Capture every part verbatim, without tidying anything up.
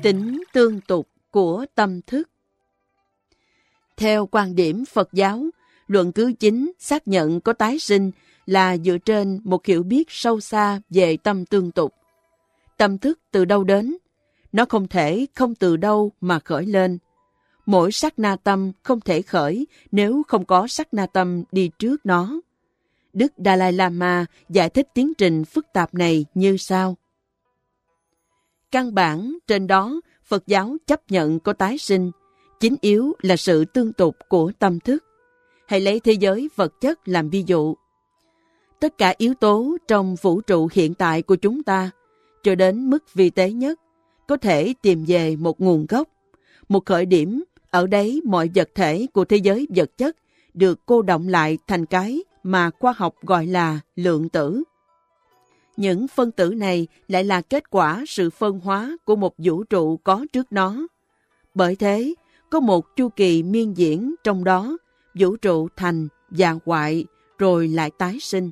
Tính tương tục của tâm thức. Theo quan điểm Phật giáo, luận cứ chính xác nhận có tái sinh là dựa trên một hiểu biết sâu xa về tâm tương tục. Tâm thức từ đâu đến? Nó không thể không từ đâu mà khởi lên. Mỗi sát na tâm không thể khởi nếu không có sát na tâm đi trước nó. Đức Dalai Lama giải thích tiến trình phức tạp này như sau. Căn bản trên đó, Phật giáo chấp nhận có tái sinh, chính yếu là sự tương tục của tâm thức. Hãy lấy thế giới vật chất làm ví dụ. Tất cả yếu tố trong vũ trụ hiện tại của chúng ta, cho đến mức vi tế nhất, có thể tìm về một nguồn gốc, một khởi điểm. Ở đấy mọi vật thể của thế giới vật chất được cô đọng lại thành cái mà khoa học gọi là lượng tử. Những phân tử này lại là kết quả sự phân hóa của một vũ trụ có trước nó. Bởi thế, có một chu kỳ miên diễn trong đó, vũ trụ thành và hoại rồi lại tái sinh.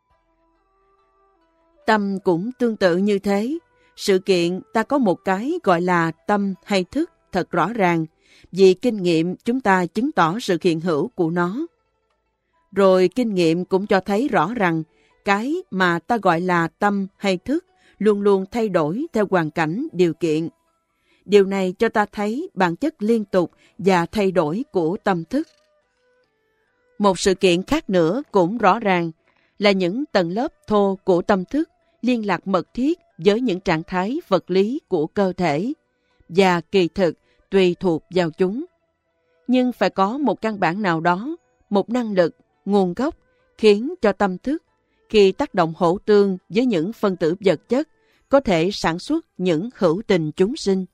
Tâm cũng tương tự như thế. Sự kiện ta có một cái gọi là tâm hay thức thật rõ ràng, vì kinh nghiệm chúng ta chứng tỏ sự hiện hữu của nó. Rồi kinh nghiệm cũng cho thấy rõ rằng cái mà ta gọi là tâm hay thức luôn luôn thay đổi theo hoàn cảnh, điều kiện. Điều này cho ta thấy bản chất liên tục và thay đổi của tâm thức. Một sự kiện khác nữa cũng rõ ràng là những tầng lớp thô của tâm thức liên lạc mật thiết với những trạng thái vật lý của cơ thể và kỳ thực tùy thuộc vào chúng. Nhưng phải có một căn bản nào đó, một năng lực, nguồn gốc khiến cho tâm thức khi tác động hỗ tương với những phân tử vật chất có thể sản xuất những hữu tình chúng sinh.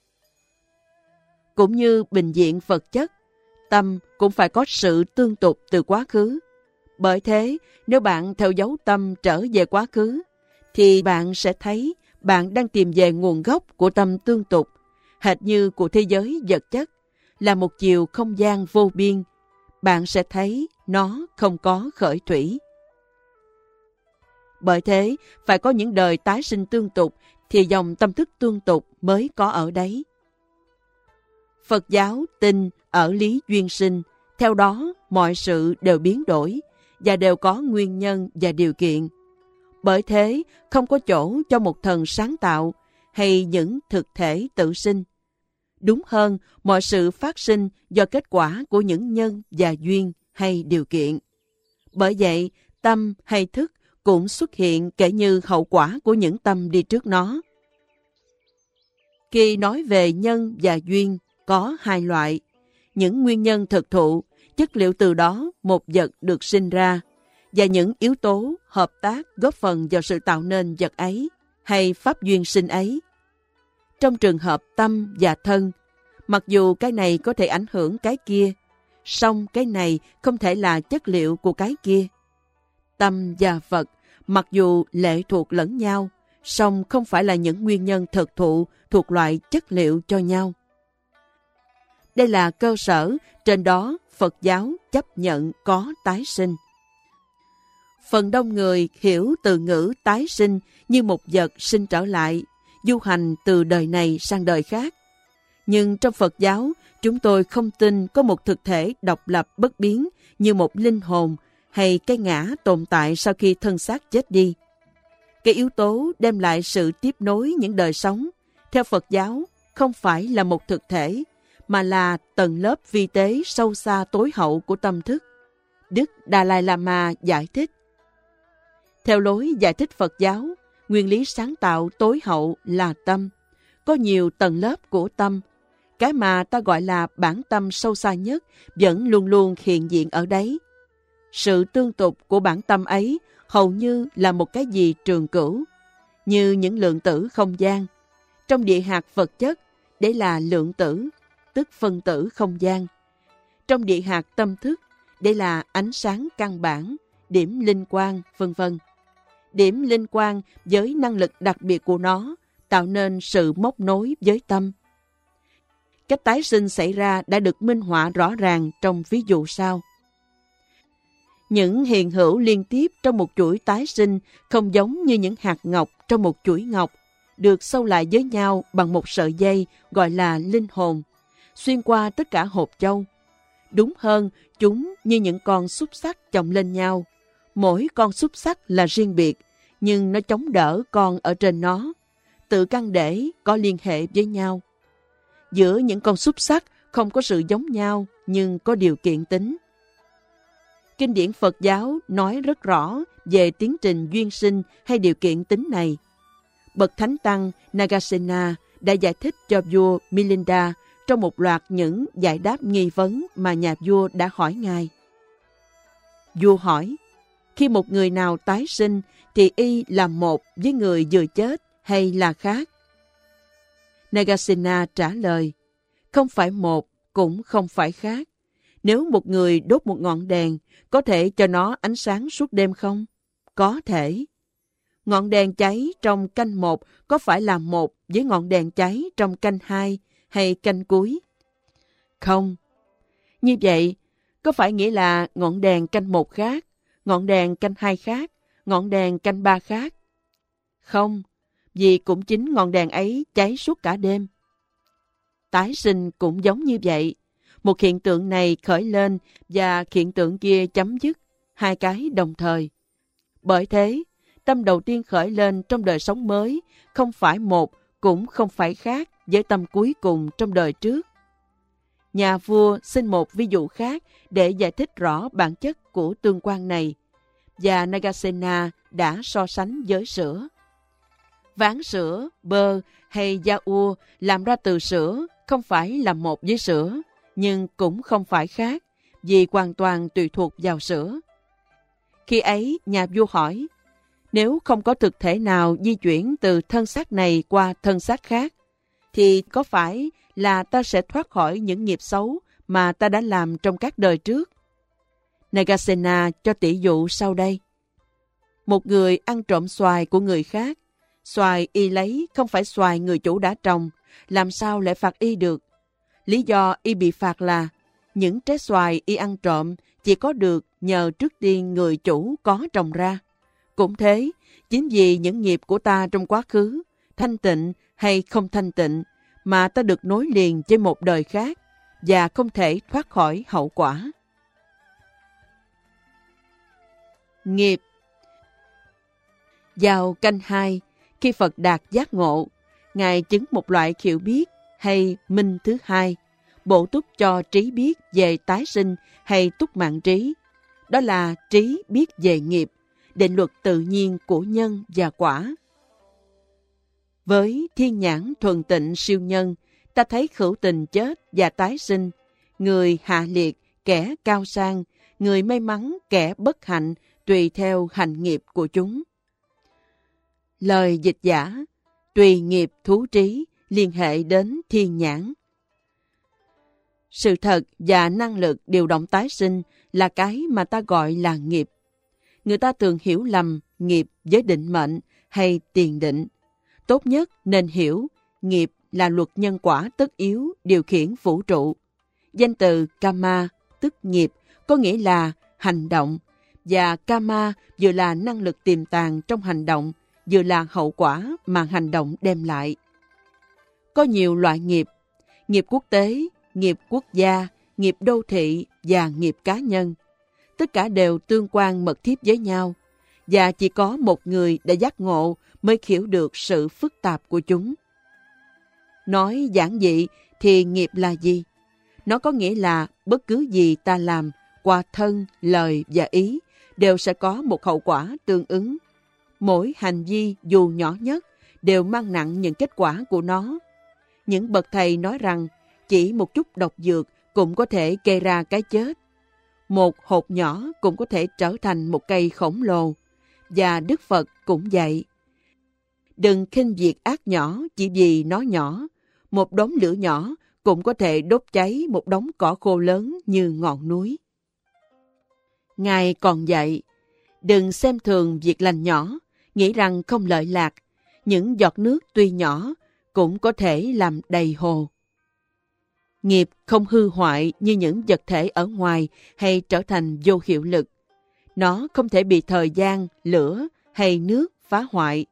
Cũng như bình diện vật chất, tâm cũng phải có sự tương tục từ quá khứ. Bởi thế, nếu bạn theo dấu tâm trở về quá khứ, thì bạn sẽ thấy bạn đang tìm về nguồn gốc của tâm tương tục, hệt như của thế giới vật chất, là một chiều không gian vô biên. Bạn sẽ thấy nó không có khởi thủy. Bởi thế, phải có những đời tái sinh tương tục, thì dòng tâm thức tương tục mới có ở đấy. Phật giáo tin ở lý duyên sinh, theo đó mọi sự đều biến đổi và đều có nguyên nhân và điều kiện. Bởi thế, không có chỗ cho một thần sáng tạo hay những thực thể tự sinh. Đúng hơn, mọi sự phát sinh do kết quả của những nhân và duyên hay điều kiện. Bởi vậy, tâm hay thức cũng xuất hiện kể như hậu quả của những tâm đi trước nó. Khi nói về nhân và duyên, có hai loại. Những nguyên nhân thực thụ, chất liệu từ đó một vật được sinh ra, và những yếu tố hợp tác góp phần vào sự tạo nên vật ấy, hay pháp duyên sinh ấy. Trong trường hợp tâm và thân, mặc dù cái này có thể ảnh hưởng cái kia, song cái này không thể là chất liệu của cái kia. Tâm và vật, mặc dù lệ thuộc lẫn nhau, song không phải là những nguyên nhân thực thụ thuộc loại chất liệu cho nhau. Đây là cơ sở, trên đó Phật giáo chấp nhận có tái sinh. Phần đông người hiểu từ ngữ tái sinh như một vật sinh trở lại, du hành từ đời này sang đời khác. Nhưng trong Phật giáo, chúng tôi không tin có một thực thể độc lập bất biến như một linh hồn hay cái ngã tồn tại sau khi thân xác chết đi. Cái yếu tố đem lại sự tiếp nối những đời sống, theo Phật giáo, không phải là một thực thể, mà là tầng lớp vi tế sâu xa tối hậu của tâm thức. Đức Dalai Lama giải thích. Theo lối giải thích Phật giáo, nguyên lý sáng tạo tối hậu là tâm. Có nhiều tầng lớp của tâm. Cái mà ta gọi là bản tâm sâu xa nhất vẫn luôn luôn hiện diện ở đấy. Sự tương tục của bản tâm ấy hầu như là một cái gì trường cửu, như những lượng tử không gian. Trong địa hạt vật chất, đấy là lượng tử, tức phân tử không gian. Trong địa hạt tâm thức, đây là ánh sáng căn bản, điểm linh quang, vân vân. Điểm linh quang với năng lực đặc biệt của nó tạo nên sự móc nối với tâm. Cách tái sinh xảy ra đã được minh họa rõ ràng trong ví dụ sau. Những hiện hữu liên tiếp trong một chuỗi tái sinh không giống như những hạt ngọc trong một chuỗi ngọc, được sâu lại với nhau bằng một sợi dây gọi là linh hồn, xuyên qua tất cả hộp châu. Đúng hơn, chúng như những con xúc xắc chồng lên nhau. Mỗi con xúc xắc là riêng biệt, nhưng nó chống đỡ con ở trên nó, tự căn để có liên hệ với nhau. Giữa những con xúc xắc không có sự giống nhau, nhưng có điều kiện tính. Kinh điển Phật giáo nói rất rõ về tiến trình duyên sinh hay điều kiện tính này. Bậc Thánh Tăng Nagasena đã giải thích cho vua Milinda trong một loạt những giải đáp nghi vấn mà nhà vua đã hỏi ngài. Vua hỏi, khi một người nào tái sinh thì y là một với người vừa chết hay là khác? Nagasena trả lời, không phải một, cũng không phải khác. Nếu một người đốt một ngọn đèn, có thể cho nó ánh sáng suốt đêm không? Có thể. Ngọn đèn cháy trong canh một có phải là một với ngọn đèn cháy trong canh hai hay canh cuối? Không. Như vậy, có phải nghĩa là ngọn đèn canh một khác, ngọn đèn canh hai khác, ngọn đèn canh ba khác? Không, vì cũng chính ngọn đèn ấy cháy suốt cả đêm. Tái sinh cũng giống như vậy. Một hiện tượng này khởi lên và hiện tượng kia chấm dứt, hai cái đồng thời. Bởi thế, tâm đầu tiên khởi lên trong đời sống mới không phải một, cũng không phải khác với tâm cuối cùng trong đời trước. Nhà vua xin một ví dụ khác để giải thích rõ bản chất của tương quan này, và Nagasena đã so sánh với sữa. Ván sữa, bơ hay yaourt làm ra từ sữa không phải là một với sữa, nhưng cũng không phải khác, vì hoàn toàn tùy thuộc vào sữa. Khi ấy, nhà vua hỏi, nếu không có thực thể nào di chuyển từ thân xác này qua thân xác khác, thì có phải là ta sẽ thoát khỏi những nghiệp xấu mà ta đã làm trong các đời trước? Nagasena cho tỷ dụ sau đây. Một người ăn trộm xoài của người khác. Xoài y lấy không phải xoài người chủ đã trồng, làm sao lại phạt y được? Lý do y bị phạt là những trái xoài y ăn trộm chỉ có được nhờ trước tiên người chủ có trồng ra. Cũng thế, chính vì những nghiệp của ta trong quá khứ, thanh tịnh hay không thanh tịnh, mà ta được nối liền với một đời khác và không thể thoát khỏi hậu quả. Nghiệp. Vào canh hai, khi Phật đạt giác ngộ, Ngài chứng một loại hiểu biết hay minh thứ hai, bổ túc cho trí biết về tái sinh hay túc mạng trí. Đó là trí biết về nghiệp, định luật tự nhiên của nhân và quả. Với thiên nhãn thuần tịnh siêu nhân, ta thấy hữu tình chết và tái sinh, người hạ liệt, kẻ cao sang, người may mắn, kẻ bất hạnh, tùy theo hành nghiệp của chúng. Lời dịch giả, tùy nghiệp thú trí, liên hệ đến thiên nhãn. Sự thật và năng lực điều động tái sinh là cái mà ta gọi là nghiệp. Người ta thường hiểu lầm nghiệp với định mệnh hay tiền định. Tốt nhất nên hiểu nghiệp là luật nhân quả tất yếu điều khiển vũ trụ. Danh từ karma, tức nghiệp, có nghĩa là hành động, và karma vừa là năng lực tiềm tàng trong hành động, vừa là hậu quả mà hành động đem lại. Có nhiều loại nghiệp, nghiệp quốc tế, nghiệp quốc gia, nghiệp đô thị và nghiệp cá nhân. Tất cả đều tương quan mật thiết với nhau, và chỉ có một người đã giác ngộ mới hiểu được sự phức tạp của chúng. Nói giản dị thì nghiệp là gì? Nó có nghĩa là bất cứ gì ta làm qua thân, lời và ý đều sẽ có một hậu quả tương ứng. Mỗi hành vi dù nhỏ nhất đều mang nặng những kết quả của nó. Những bậc thầy nói rằng chỉ một chút độc dược cũng có thể gây ra cái chết. Một hột nhỏ cũng có thể trở thành một cây khổng lồ. Và Đức Phật cũng vậy. Đừng khinh việc ác nhỏ chỉ vì nó nhỏ. Một đống lửa nhỏ cũng có thể đốt cháy một đống cỏ khô lớn như ngọn núi. Ngài còn dạy, đừng xem thường việc lành nhỏ, nghĩ rằng không lợi lạc. Những giọt nước tuy nhỏ cũng có thể làm đầy hồ. Nghiệp không hư hoại như những vật thể ở ngoài hay trở thành vô hiệu lực. Nó không thể bị thời gian, lửa hay nước phá hoại.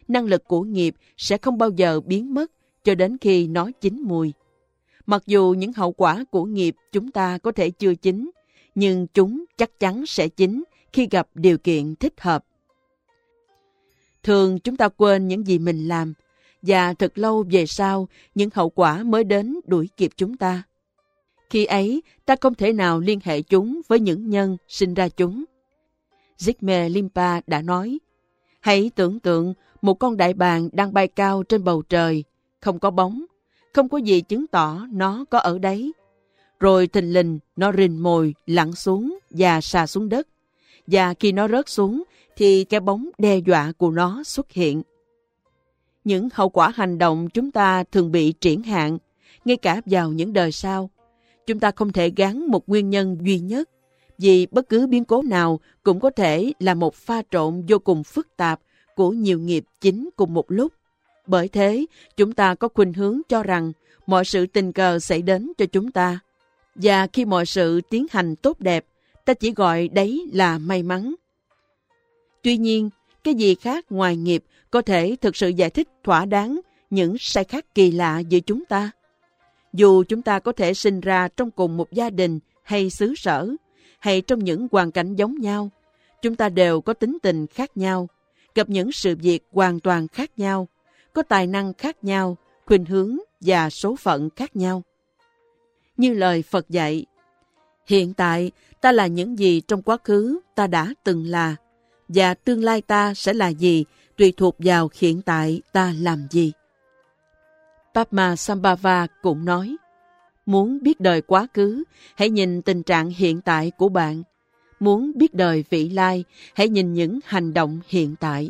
năng lực của nghiệp sẽ không bao giờ biến mất cho đến khi nó chín mùi. Mặc dù những hậu quả của nghiệp chúng ta có thể chưa chín, nhưng chúng chắc chắn sẽ chín khi gặp điều kiện thích hợp. Thường chúng ta quên những gì mình làm, và thật lâu về sau, những hậu quả mới đến đuổi kịp chúng ta. Khi ấy, ta không thể nào liên hệ chúng với những nhân sinh ra chúng. Zigme Limpa đã nói, hãy tưởng tượng một con đại bàng đang bay cao trên bầu trời, không có bóng, không có gì chứng tỏ nó có ở đấy. Rồi thình lình nó rình mồi lặn xuống và xà xuống đất. Và khi nó rớt xuống thì cái bóng đe dọa của nó xuất hiện. Những hậu quả hành động chúng ta thường bị triển hạn, ngay cả vào những đời sau. Chúng ta không thể gắn một nguyên nhân duy nhất, vì bất cứ biến cố nào cũng có thể là một pha trộn vô cùng phức tạp của nhiều nghiệp chính cùng một lúc. Bởi thế, chúng ta có khuynh hướng cho rằng mọi sự tình cờ xảy đến cho chúng ta. Và khi mọi sự tiến hành tốt đẹp, ta chỉ gọi đấy là may mắn. Tuy nhiên, cái gì khác ngoài nghiệp có thể thực sự giải thích thỏa đáng những sai khác kỳ lạ giữa chúng ta? Dù chúng ta có thể sinh ra trong cùng một gia đình hay xứ sở, hay trong những hoàn cảnh giống nhau, chúng ta đều có tính tình khác nhau, gặp những sự việc hoàn toàn khác nhau, có tài năng khác nhau, khuynh hướng và số phận khác nhau. Như lời Phật dạy, hiện tại ta là những gì trong quá khứ ta đã từng là, và tương lai ta sẽ là gì tùy thuộc vào hiện tại ta làm gì. Padmasambhava cũng nói, muốn biết đời quá khứ, hãy nhìn tình trạng hiện tại của bạn. Muốn biết đời vị lai, hãy nhìn những hành động hiện tại.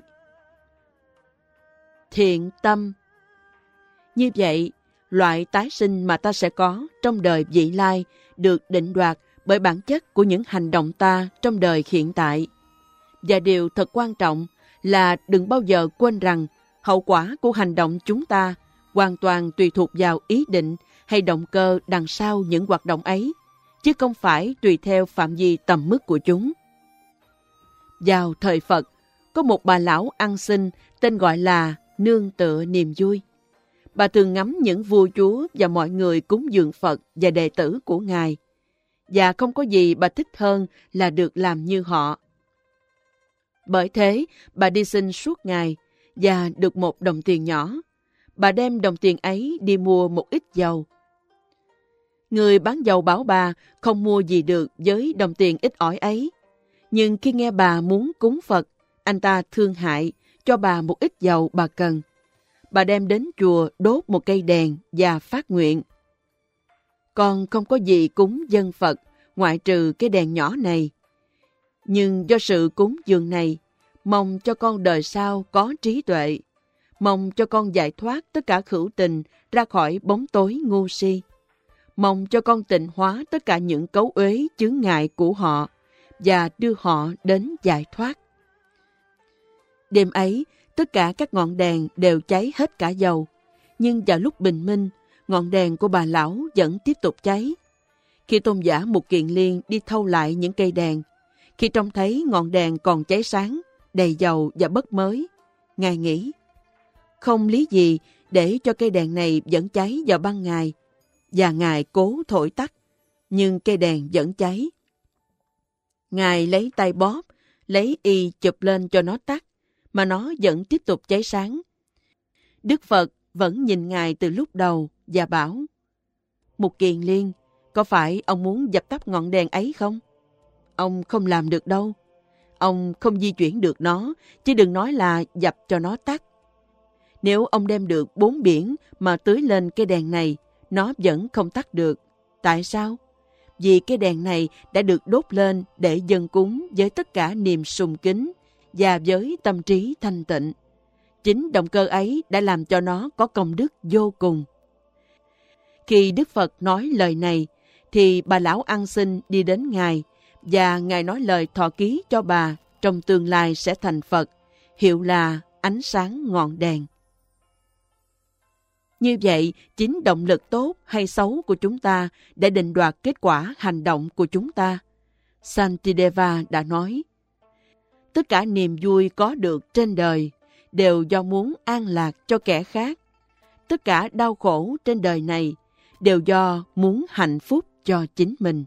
Thiện tâm. Như vậy, loại tái sinh mà ta sẽ có trong đời vị lai được định đoạt bởi bản chất của những hành động ta trong đời hiện tại. Và điều thật quan trọng là đừng bao giờ quên rằng hậu quả của hành động chúng ta hoàn toàn tùy thuộc vào ý định hay động cơ đằng sau những hoạt động ấy, chứ không phải tùy theo phạm vi tầm mức của chúng. Vào thời Phật, có một bà lão ăn xin tên gọi là Nương Tựa Niềm Vui. Bà thường ngắm những vua chúa và mọi người cúng dường Phật và đệ tử của Ngài, và không có gì bà thích hơn là được làm như họ. Bởi thế, bà đi xin suốt ngày và được một đồng tiền nhỏ. Bà đem đồng tiền ấy đi mua một ít dầu. Người bán dầu bảo bà không mua gì được với đồng tiền ít ỏi ấy. Nhưng khi nghe bà muốn cúng Phật, anh ta thương hại, cho bà một ít dầu bà cần. Bà đem đến chùa đốt một cây đèn và phát nguyện. Con không có gì cúng dân Phật ngoại trừ cái đèn nhỏ này. Nhưng do sự cúng dường này, mong cho con đời sau có trí tuệ. Mong cho con giải thoát tất cả khữu tình ra khỏi bóng tối ngu si. Mong cho con tịnh hóa tất cả những cấu uế chướng ngại của họ và đưa họ đến giải thoát. Đêm ấy, tất cả các ngọn đèn đều cháy hết cả dầu. Nhưng vào lúc bình minh, ngọn đèn của bà lão vẫn tiếp tục cháy. Khi tôn giả Mục Kiền Liên đi thâu lại những cây đèn, khi trông thấy ngọn đèn còn cháy sáng, đầy dầu và bất mới, Ngài nghĩ, không lý gì để cho cây đèn này vẫn cháy vào ban ngày, và Ngài cố thổi tắt, nhưng cây đèn vẫn cháy. Ngài lấy tay bóp, lấy y chụp lên cho nó tắt, mà nó vẫn tiếp tục cháy sáng. Đức Phật vẫn nhìn Ngài từ lúc đầu và bảo, Mục Kiền Liên, có phải ông muốn dập tắt ngọn đèn ấy không? Ông không làm được đâu. Ông không di chuyển được nó, chứ đừng nói là dập cho nó tắt. Nếu ông đem được bốn biển mà tưới lên cái đèn này, nó vẫn không tắt được. Tại sao? Vì cái đèn này đã được đốt lên để dâng cúng với tất cả niềm sùng kính và với tâm trí thanh tịnh. Chính động cơ ấy đã làm cho nó có công đức vô cùng. Khi Đức Phật nói lời này, thì bà lão ăn xin đi đến Ngài, và Ngài nói lời thọ ký cho bà trong tương lai sẽ thành Phật, hiệu là ánh sáng ngọn đèn. Như vậy, chính động lực tốt hay xấu của chúng ta để định đoạt kết quả hành động của chúng ta. Santideva đã nói, tất cả niềm vui có được trên đời đều do muốn an lạc cho kẻ khác. Tất cả đau khổ trên đời này đều do muốn hạnh phúc cho chính mình.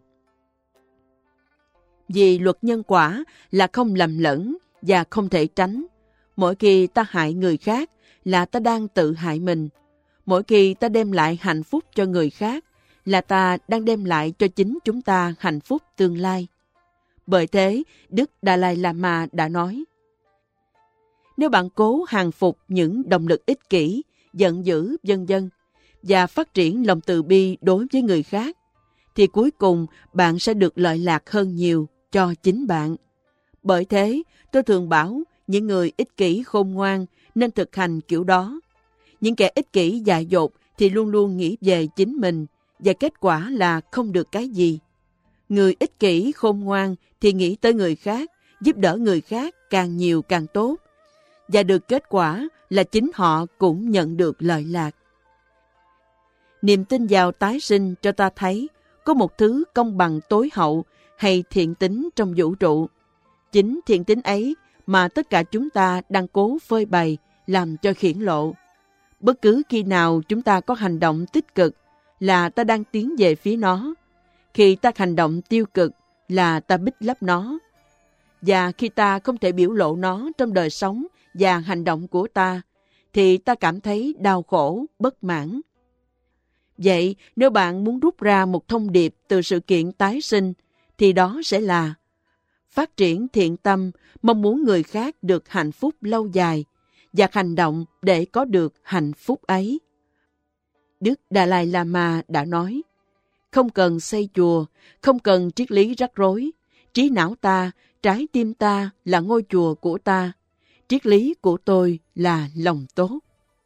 Vì luật nhân quả là không lầm lẫn và không thể tránh. Mỗi khi ta hại người khác là ta đang tự hại mình. Mỗi khi ta đem lại hạnh phúc cho người khác là ta đang đem lại cho chính chúng ta hạnh phúc tương lai. Bởi thế, Đức Dalai Lama đã nói, nếu bạn cố hàng phục những động lực ích kỷ, giận dữ, vân vân và phát triển lòng từ bi đối với người khác, thì cuối cùng bạn sẽ được lợi lạc hơn nhiều cho chính bạn. Bởi thế, tôi thường bảo những người ích kỷ khôn ngoan nên thực hành kiểu đó. Những kẻ ích kỷ dại dột thì luôn luôn nghĩ về chính mình và kết quả là không được cái gì. Người ích kỷ khôn ngoan thì nghĩ tới người khác, giúp đỡ người khác càng nhiều càng tốt. Và được kết quả là chính họ cũng nhận được lợi lạc. Niềm tin vào tái sinh cho ta thấy có một thứ công bằng tối hậu hay thiện tính trong vũ trụ. Chính thiện tính ấy mà tất cả chúng ta đang cố phơi bày làm cho hiển lộ. Bất cứ khi nào chúng ta có hành động tích cực là ta đang tiến về phía nó. Khi ta hành động tiêu cực là ta bích lấp nó. Và khi ta không thể biểu lộ nó trong đời sống và hành động của ta, thì ta cảm thấy đau khổ, bất mãn. Vậy, nếu bạn muốn rút ra một thông điệp từ sự kiện tái sinh, thì đó sẽ là phát triển thiện tâm, mong muốn người khác được hạnh phúc lâu dài, và hành động để có được hạnh phúc ấy. Đức Dalai Lama đã nói, không cần xây chùa, không cần triết lý rắc rối. Trí não ta, trái tim ta là ngôi chùa của ta. Triết lý của tôi là lòng tốt.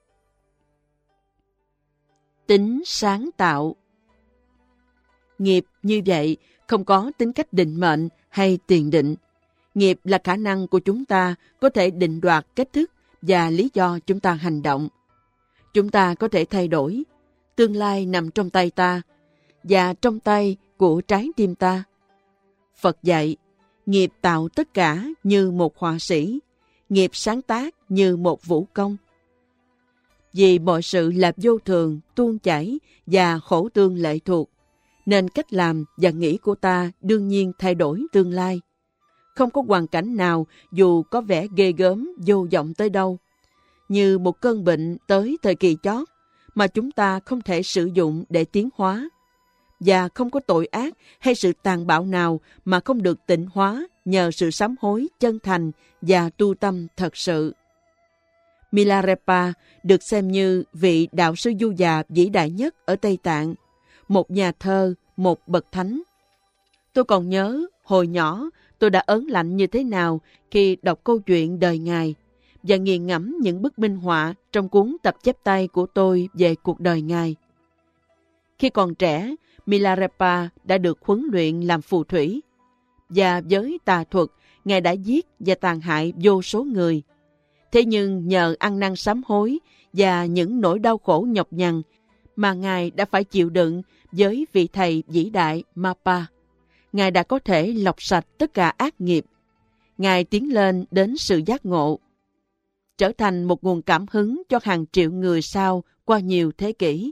Tính sáng tạo. Nghiệp như vậy không có tính cách định mệnh hay tiền định. Nghiệp là khả năng của chúng ta có thể định đoạt cách thức và lý do chúng ta hành động. Chúng ta có thể thay đổi. Tương lai nằm trong tay ta và trong tay của trái tim ta. Phật dạy, nghiệp tạo tất cả như một họa sĩ, nghiệp sáng tác như một vũ công. Vì mọi sự là vô thường, tuôn chảy và khổ tương lệ thuộc, nên cách làm và nghĩ của ta đương nhiên thay đổi tương lai. Không có hoàn cảnh nào dù có vẻ ghê gớm, vô vọng tới đâu, như một cơn bệnh tới thời kỳ chót, mà chúng ta không thể sử dụng để tiến hóa. Và không có tội ác hay sự tàn bạo nào mà không được tịnh hóa nhờ sự sám hối chân thành và tu tâm thật sự. Milarepa được xem như vị đạo sư du già vĩ đại nhất ở Tây Tạng, một nhà thơ, một bậc thánh. Tôi còn nhớ hồi nhỏ tôi đã ớn lạnh như thế nào khi đọc câu chuyện đời Ngài và nghiền ngẫm những bức minh họa trong cuốn tập chép tay của tôi về cuộc đời Ngài. Khi còn trẻ, Milarepa đã được huấn luyện làm phù thủy, và với tà thuật, Ngài đã giết và tàn hại vô số người. Thế nhưng nhờ ăn năn sám hối và những nỗi đau khổ nhọc nhằn mà Ngài đã phải chịu đựng với vị thầy vĩ đại Mapa, Ngài đã có thể lọc sạch tất cả ác nghiệp. Ngài tiến lên đến sự giác ngộ, trở thành một nguồn cảm hứng cho hàng triệu người sau qua nhiều thế kỷ.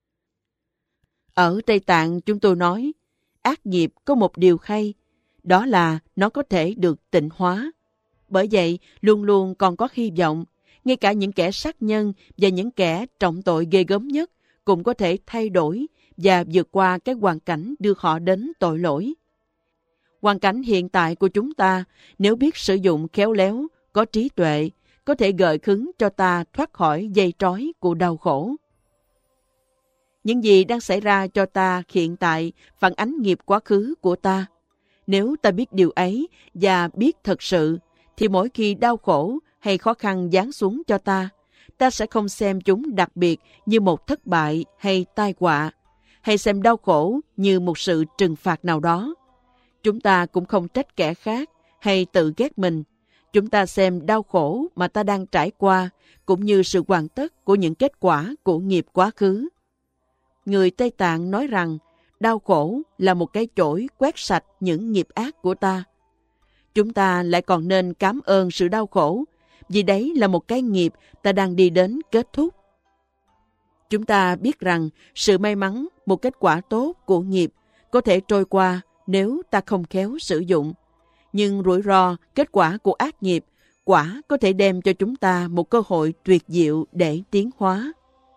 Ở Tây Tạng chúng tôi nói, ác nghiệp có một điều hay, đó là nó có thể được tịnh hóa. Bởi vậy, luôn luôn còn có hy vọng, ngay cả những kẻ sát nhân và những kẻ trọng tội ghê gớm nhất cũng có thể thay đổi và vượt qua cái hoàn cảnh đưa họ đến tội lỗi. Hoàn cảnh hiện tại của chúng ta, nếu biết sử dụng khéo léo, có trí tuệ, có thể gợi hứng cho ta thoát khỏi dây trói của đau khổ. Những gì đang xảy ra cho ta hiện tại phản ánh nghiệp quá khứ của ta. Nếu ta biết điều ấy và biết thật sự, thì mỗi khi đau khổ hay khó khăn giáng xuống cho ta, ta sẽ không xem chúng đặc biệt như một thất bại hay tai họa, hay xem đau khổ như một sự trừng phạt nào đó. Chúng ta cũng không trách kẻ khác hay tự ghét mình. Chúng ta xem đau khổ mà ta đang trải qua cũng như sự hoàn tất của những kết quả của nghiệp quá khứ. Người Tây Tạng nói rằng đau khổ là một cái chổi quét sạch những nghiệp ác của ta. Chúng ta lại còn nên cảm ơn sự đau khổ vì đấy là một cái nghiệp ta đang đi đến kết thúc. Chúng ta biết rằng sự may mắn, một kết quả tốt của nghiệp, có thể trôi qua nếu ta không khéo sử dụng. Nhưng rủi ro, kết quả của ác nghiệp, quả có thể đem cho chúng ta một cơ hội tuyệt diệu để tiến hóa.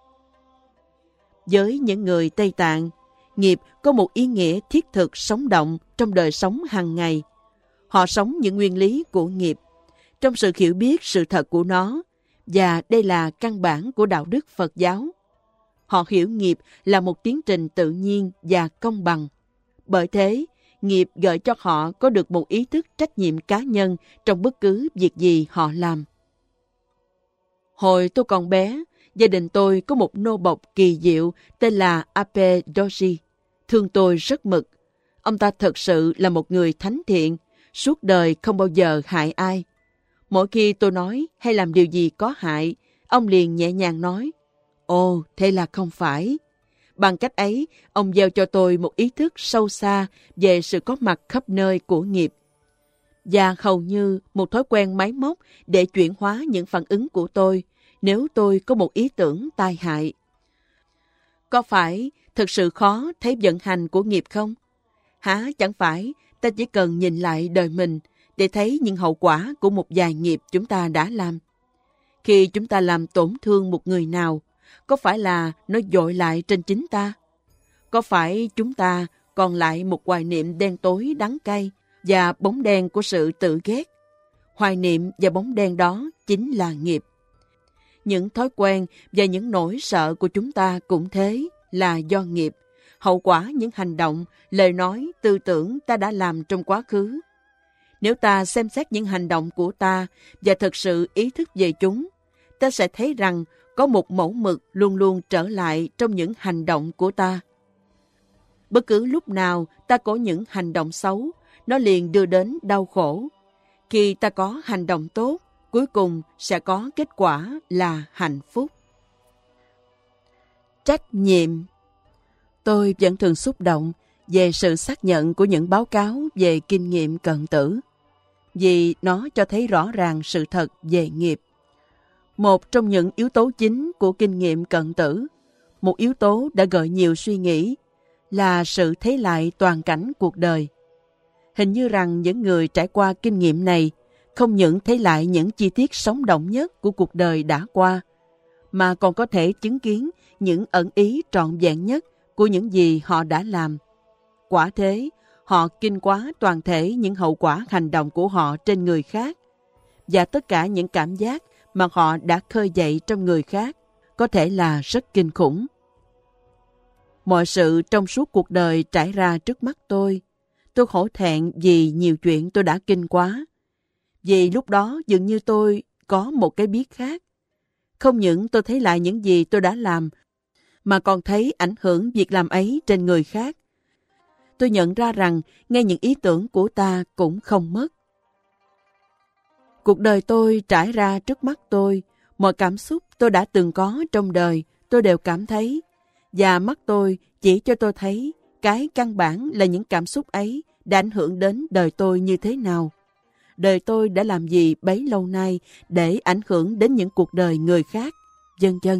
Với những người Tây Tạng, nghiệp có một ý nghĩa thiết thực sống động trong đời sống hàng ngày. Họ sống những nguyên lý của nghiệp, trong sự hiểu biết sự thật của nó, và đây là căn bản của đạo đức Phật giáo. Họ hiểu nghiệp là một tiến trình tự nhiên và công bằng. Bởi thế, nghiệp gợi cho họ có được một ý thức trách nhiệm cá nhân trong bất cứ việc gì họ làm. Hồi tôi còn bé, gia đình tôi có một nô bộc kỳ diệu tên là Ape Doji, thương tôi rất mực. Ông ta thật sự là một người thánh thiện, suốt đời không bao giờ hại ai. Mỗi khi tôi nói hay làm điều gì có hại, ông liền nhẹ nhàng nói, ồ, thế là không phải. Bằng cách ấy, ông gieo cho tôi một ý thức sâu xa về sự có mặt khắp nơi của nghiệp, và hầu như một thói quen máy móc để chuyển hóa những phản ứng của tôi nếu tôi có một ý tưởng tai hại. Có phải thực sự khó thấy vận hành của nghiệp không? Hả, chẳng phải ta chỉ cần nhìn lại đời mình để thấy những hậu quả của một vài nghiệp chúng ta đã làm. Khi chúng ta làm tổn thương một người nào, có phải là nó dội lại trên chính ta? Có phải chúng ta còn lại một hoài niệm đen tối đắng cay và bóng đen của sự tự ghét? Hoài niệm và bóng đen đó chính là nghiệp. Những thói quen và những nỗi sợ của chúng ta cũng thế, là do nghiệp, hậu quả những hành động, lời nói, tư tưởng ta đã làm trong quá khứ. Nếu ta xem xét những hành động của ta và thực sự ý thức về chúng, ta sẽ thấy rằng có một mẫu mực luôn luôn trở lại trong những hành động của ta. Bất cứ lúc nào ta có những hành động xấu, nó liền đưa đến đau khổ. Khi ta có hành động tốt, cuối cùng sẽ có kết quả là hạnh phúc. Trách nhiệm. Tôi vẫn thường xúc động về sự xác nhận của những báo cáo về kinh nghiệm cận tử, vì nó cho thấy rõ ràng sự thật về nghiệp. Một trong những yếu tố chính của kinh nghiệm cận tử, một yếu tố đã gợi nhiều suy nghĩ, là sự thấy lại toàn cảnh cuộc đời. Hình như rằng những người trải qua kinh nghiệm này không những thấy lại những chi tiết sống động nhất của cuộc đời đã qua, mà còn có thể chứng kiến những ẩn ý trọn vẹn nhất của những gì họ đã làm. Quả thế, họ kinh quá toàn thể những hậu quả hành động của họ trên người khác, và tất cả những cảm giác mà họ đã khơi dậy trong người khác có thể là rất kinh khủng. Mọi sự trong suốt cuộc đời trải ra trước mắt tôi. Tôi hổ thẹn vì nhiều chuyện tôi đã kinh quá. Vì lúc đó dường như tôi có một cái biết khác. Không những tôi thấy lại những gì tôi đã làm, mà còn thấy ảnh hưởng việc làm ấy trên người khác. Tôi nhận ra rằng ngay những ý tưởng của ta cũng không mất. Cuộc đời tôi trải ra trước mắt tôi, mọi cảm xúc tôi đã từng có trong đời tôi đều cảm thấy, và mắt tôi chỉ cho tôi thấy cái căn bản là những cảm xúc ấy đã ảnh hưởng đến đời tôi như thế nào. Đời tôi đã làm gì bấy lâu nay để ảnh hưởng đến những cuộc đời người khác, vân vân.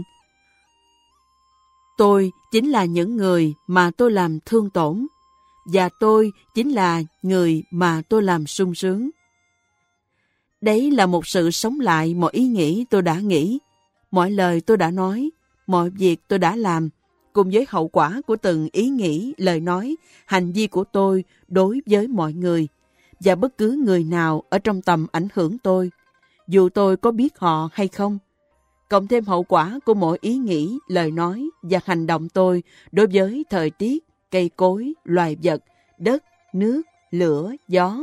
Tôi chính là những người mà tôi làm thương tổn, và tôi chính là người mà tôi làm sung sướng. Đấy là một sự sống lại mọi ý nghĩ tôi đã nghĩ, mọi lời tôi đã nói, mọi việc tôi đã làm, cùng với hậu quả của từng ý nghĩ, lời nói, hành vi của tôi đối với mọi người, và bất cứ người nào ở trong tầm ảnh hưởng tôi, dù tôi có biết họ hay không. Cộng thêm hậu quả của mỗi ý nghĩ, lời nói và hành động tôi đối với thời tiết, cây cối, loài vật, đất, nước, lửa, gió.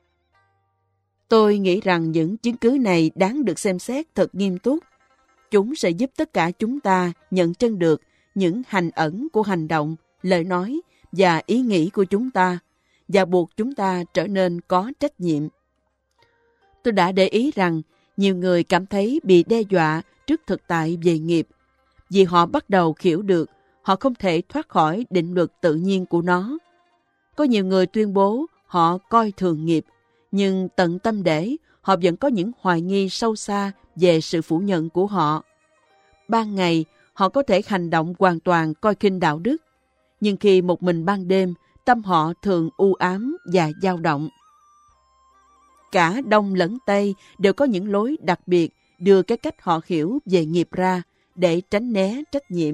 Tôi nghĩ rằng những chứng cứ này đáng được xem xét thật nghiêm túc. Chúng sẽ giúp tất cả chúng ta nhận chân được những hành ẩn của hành động, lời nói và ý nghĩ của chúng ta, và buộc chúng ta trở nên có trách nhiệm. Tôi đã để ý rằng nhiều người cảm thấy bị đe dọa trước thực tại về nghiệp, vì họ bắt đầu hiểu được họ không thể thoát khỏi định luật tự nhiên của nó. Có nhiều người tuyên bố họ coi thường nghiệp, nhưng tận tâm để họ vẫn có những hoài nghi sâu xa về sự phủ nhận của họ. Ban ngày, họ có thể hành động hoàn toàn coi khinh đạo đức, nhưng khi một mình ban đêm, tâm họ thường u ám và dao động. Cả Đông lẫn Tây đều có những lối đặc biệt đưa cái cách họ hiểu về nghiệp ra để tránh né trách nhiệm.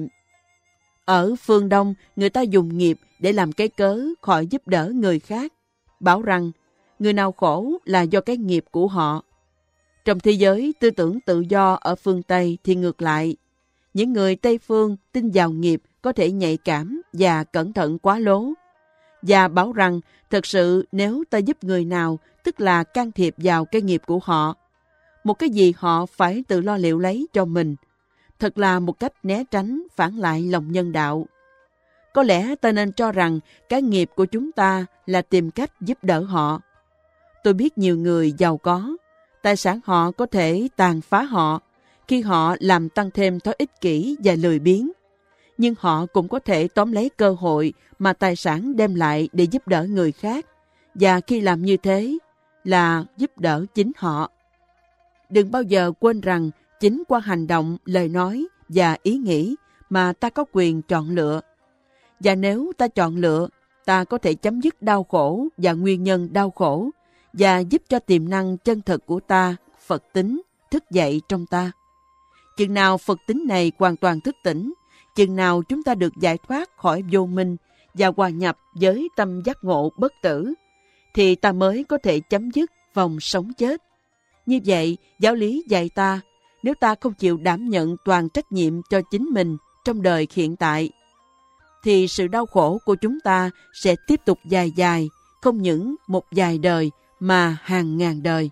Ở phương Đông, người ta dùng nghiệp để làm cái cớ khỏi giúp đỡ người khác, bảo rằng người nào khổ là do cái nghiệp của họ. Trong thế giới tư tưởng tự do ở phương Tây thì ngược lại. Những người Tây phương tin vào nghiệp có thể nhạy cảm và cẩn thận quá lố, và bảo rằng thật sự nếu ta giúp người nào tức là can thiệp vào cái nghiệp của họ, một cái gì họ phải tự lo liệu lấy cho mình. Thật là một cách né tránh phản lại lòng nhân đạo. Có lẽ ta nên cho rằng cái nghiệp của chúng ta là tìm cách giúp đỡ họ. Tôi biết nhiều người giàu có, tài sản họ có thể tàn phá họ khi họ làm tăng thêm thói ích kỷ và lười biếng. Nhưng họ cũng có thể tóm lấy cơ hội mà tài sản đem lại để giúp đỡ người khác, và khi làm như thế là giúp đỡ chính họ. Đừng bao giờ quên rằng chính qua hành động, lời nói và ý nghĩ mà ta có quyền chọn lựa. Và nếu ta chọn lựa, ta có thể chấm dứt đau khổ và nguyên nhân đau khổ, và giúp cho tiềm năng chân thực của ta, Phật tính, thức dậy trong ta. Chừng nào Phật tính này hoàn toàn thức tỉnh, chừng nào chúng ta được giải thoát khỏi vô minh và hòa nhập với tâm giác ngộ bất tử, thì ta mới có thể chấm dứt vòng sống chết. Như vậy, giáo lý dạy ta, nếu ta không chịu đảm nhận toàn trách nhiệm cho chính mình trong đời hiện tại, thì sự đau khổ của chúng ta sẽ tiếp tục dài dài, không những một vài đời mà hàng ngàn đời.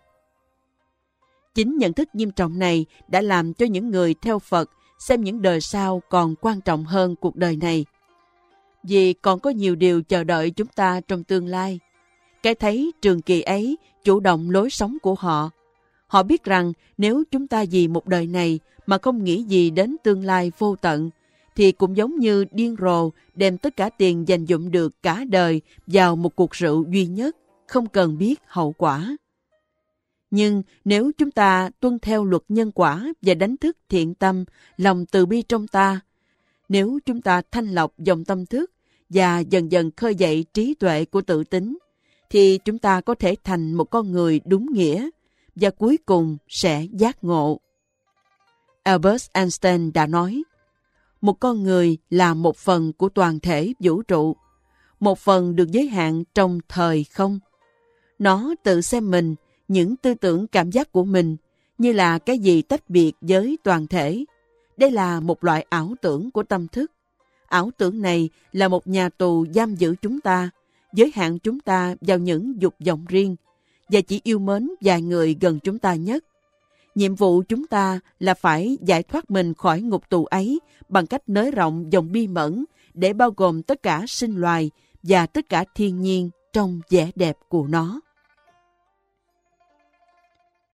Chính nhận thức nghiêm trọng này đã làm cho những người theo Phật xem những đời sau còn quan trọng hơn cuộc đời này. Vì còn có nhiều điều chờ đợi chúng ta trong tương lai. Cái thấy trường kỳ ấy chủ động lối sống của họ. Họ biết rằng nếu chúng ta vì một đời này mà không nghĩ gì đến tương lai vô tận, thì cũng giống như điên rồ đem tất cả tiền dành dụm được cả đời vào một cuộc rượu duy nhất, không cần biết hậu quả. Nhưng nếu chúng ta tuân theo luật nhân quả và đánh thức thiện tâm, lòng từ bi trong ta, nếu chúng ta thanh lọc dòng tâm thức và dần dần khơi dậy trí tuệ của tự tính, thì chúng ta có thể thành một con người đúng nghĩa và cuối cùng sẽ giác ngộ. Albert Einstein đã nói, một con người là một phần của toàn thể vũ trụ, một phần được giới hạn trong thời không. Nó tự xem mình, những tư tưởng cảm giác của mình như là cái gì tách biệt với toàn thể. Đây là một loại ảo tưởng của tâm thức. Ảo tưởng này là một nhà tù giam giữ chúng ta, giới hạn chúng ta vào những dục vọng riêng và chỉ yêu mến vài người gần chúng ta nhất. Nhiệm vụ chúng ta là phải giải thoát mình khỏi ngục tù ấy bằng cách nới rộng vòng bi mẫn để bao gồm tất cả sinh loài và tất cả thiên nhiên trong vẻ đẹp của nó.